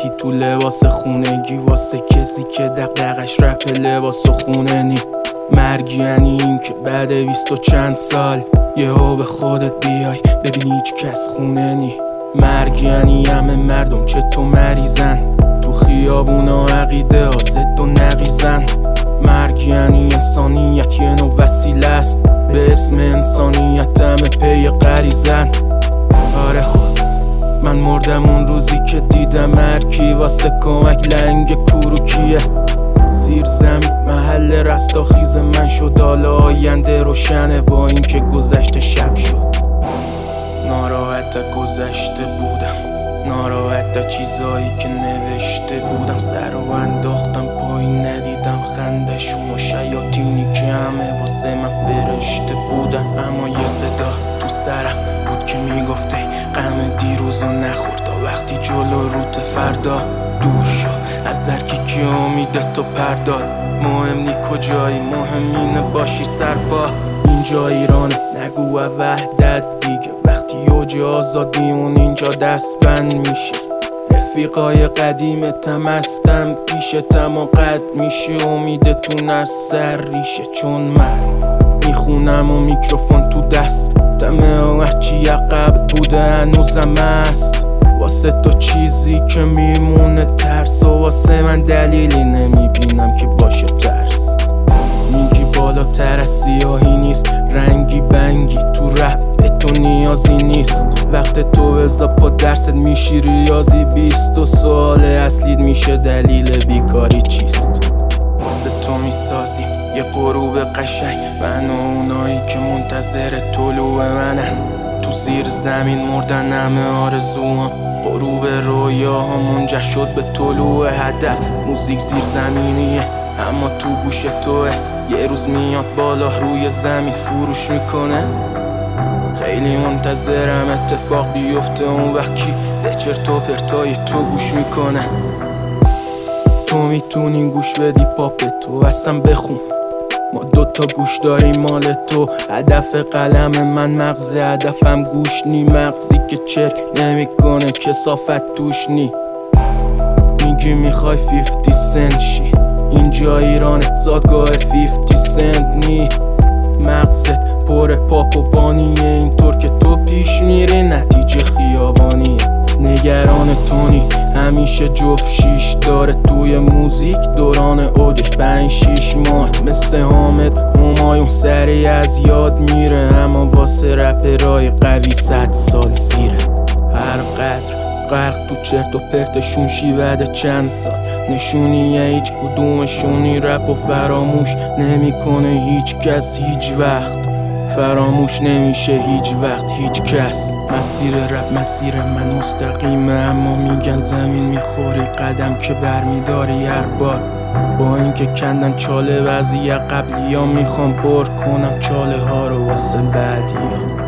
راحتی تو لباس خونگی واسه کسی که دغدغش رپ لباس و خونه نی. مرگ یعنی این که بعد 20 و چند سال یهو به خودت بیای ببینی هیچ کس خونه نی. مرگ یعنی همه مردم چه تو مریضن تو خیابونا عقیده ها زد و نقیزن. مرگ یعنی انسانیت یه نوع وسیله است به اسم انسانیت همه پی غریزن. آره خب من مردم اون روزی که دیدم هرکی واسه کمک لنگ کوروکیه. زیر زمین محل رستاخیز من شد، حالا آینده روشنه با این که گذشته شب شد. ناراحت گذشته بودم، ناراحت چیزایی که نوشته بودم. سر رو انداختم پایین ندیدم خندشون و شیاطینی که همه واسه من فرشته بودن. اما یه صدا تو سرم بود که میگفته غم دیروز رو نخور تا وقتی جلو روت فردا دور شد از هر کی که امید تو پرداد. مهم نی کجایی، مهم اینه باشی سرپا. اینجا ایرانه نگو وحدت دیگه، وقتی اوج آزادیمون اینجا دستبند میشه. رفیقای قدیمتم هستم پیشتم و قد میشه امیدتون از سر ریشه. چون من میخونم و میکروفون تو دست دمه و هرچی عقب بوده هنوزم هست. واسه تو چیزی که میمونه ترس و واسه من دلیلی نمیبینم که باشه ترس. میگی بالاتر از سیاهی نیست رنگی بنگی تو رپ به تو نیازی نیست. وقت تو بذار پا درست میشی ریاضی 20 و سوال اصلیت میشه دلیل بیکاری چیست. واسه تو میسازیم یه غروب قشنگ من و اونایی که منتظر طلوع منن. تو زیر زمین مردن همه آرزوام، غروب رویاها منجر شد به طلوع هدف. موزیک زیر زمینیه اما تو گوش توه، یه روز میاد بالا روی زمین فروش میکنه. خیلی منتظرم اتفاق بیفته اون وقت کی به چرت و پرتای تو گوش میکنه. تو میتونی گوش بدی پاپ تو اصلا بخون، ما دوتا گوش داریم مال تو. هدف قلم من مغز، هدفم گوش نی. مغزی که چرک نمیکنه کثافت توش نی. میگی میخوای 50 سنت شی، اینجا ایرانه زادگاه 50 سنت نی. مغزت پر پاپ و بانیه اینطور که تو پیش میره نتیجه خیابانیه. نگران تونی همیشه جفت شیش داره توی موزیک دوران اوجش 5-6 ماه. مثل حامد همایون سری از یاد میره اما واسه رپرای قوی 100 سال زیره. هر قدر غرق تو چرت و پرتشون شی بعد چند سال نشونیه هیچ کدومشونی رپ و فراموش نمیکنه هیچ کس هیچ وقت. فراموش نمیشه هیچ وقت هیچ کس. مسیر رپ مسیر من مستقیمه اما میگن زمین میخوری قدم که برمیداری هر بار. با اینکه کندن چاله بعضی قبلی ها میخوام پر کنم چاله ها رو واسه بعدی ها.